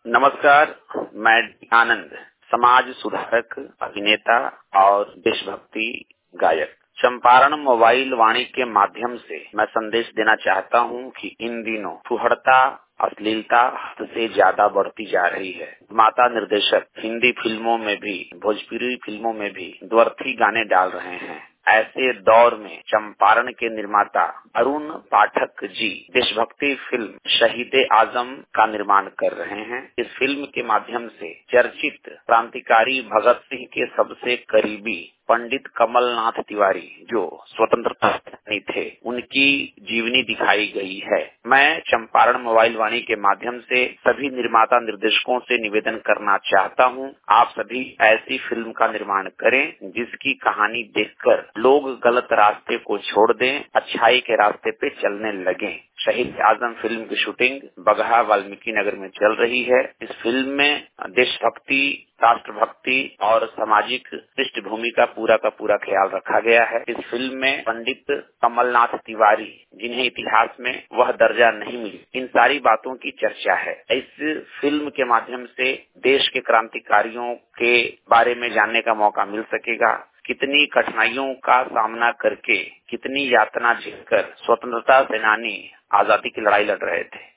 नमस्कार, मैं आनंद समाज सुधारक, अभिनेता और देशभक्ति गायक। चंपारण मोबाइल वाणी के माध्यम से मैं संदेश देना चाहता हूं कि इन दिनों फुहड़ता, अश्लीलता हद से ज्यादा बढ़ती जा रही है। माता निर्देशक हिंदी फिल्मों में भी, भोजपुरी फिल्मों में भी द्व्यर्थी गाने डाल रहे हैं। ऐसे दौर में चंपारण के निर्माता अरुण पाठक जी देशभक्ति फिल्म शहीद आजम का निर्माण कर रहे हैं। इस फिल्म के माध्यम से चर्चित क्रांतिकारी भगत सिंह के सबसे करीबी पंडित कमलनाथ तिवारी, जो स्वतंत्रता सेनानी थे, उनकी जीवनी दिखाई गई है। मैं चंपारण मोबाइल वाणी के माध्यम से सभी निर्माता निर्देशकों से निवेदन करना चाहता हूं, आप सभी ऐसी फिल्म का निर्माण करें जिसकी कहानी देखकर लोग गलत रास्ते को छोड़ दें, अच्छाई के रास्ते पे चलने लगें। शहीद आजम फिल्म की शूटिंग बगहा वाल्मीकि नगर में चल रही है। इस फिल्म में देशभक्ति, राष्ट्रभक्ति और सामाजिक पृष्ठभूमि का पूरा ख्याल रखा गया है। इस फिल्म में पंडित कमलनाथ तिवारी, जिन्हें इतिहास में वह दर्जा नहीं मिली, इन सारी बातों की चर्चा है। इस फिल्म के माध्यम से देश के क्रांतिकारियों के बारे में जानने का मौका मिल सकेगा। कितनी कठिनाइयों का सामना करके, कितनी यातना झेलकर स्वतंत्रता सेनानी आजादी की लड़ाई लड़ रहे थे।